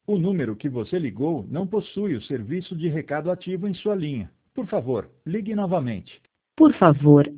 O número que você ligou não possui o serviço de recado ativo em sua linha. Por favor, ligue novamente. Por favor,